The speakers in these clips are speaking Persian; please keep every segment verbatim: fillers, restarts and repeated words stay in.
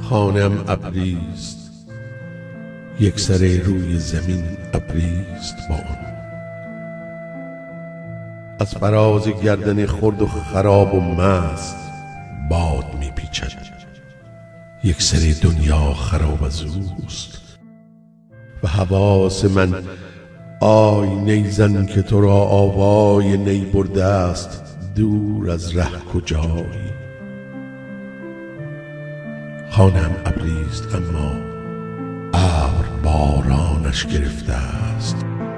خانه‌ام ابریست، یک سر روی زمین ابریست با آن. از فراز گردن خرد و خراب و مست باد می پیچد، یک سر دنیا خراب از اوست. و حواس من آی نیزن که تو را آوای نی برده است، دور از ره کجایی؟ خانه‌ام ابریست اما ابر بارانش گرفته است.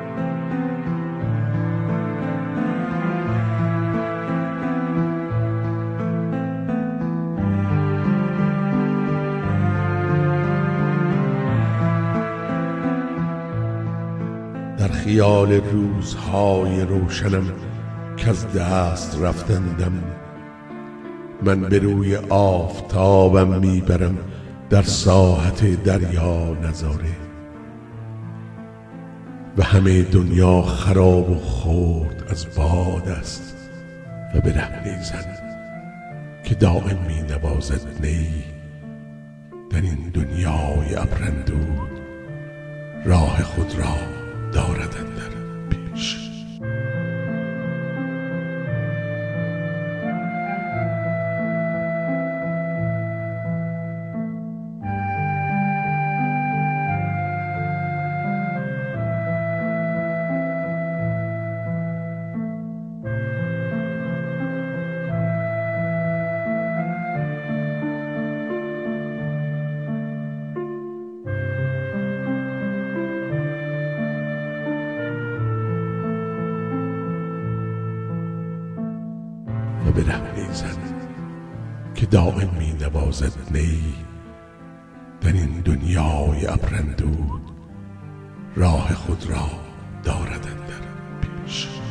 در خیال روزهای روشنم کز دست رفتندم، من به روی آفتابم میبرم در ساحت دریا نظاره. و همه دنیا خراب و خرد از باد است و به ره نیزن که دائم می نوازد نی. در این دنیای ابرندود راه خود را دارد اندر پیش. و به ره نیزن که دائم می نوازد نی. در این دنیای ابرندود راه خود را دارد اندر پیش.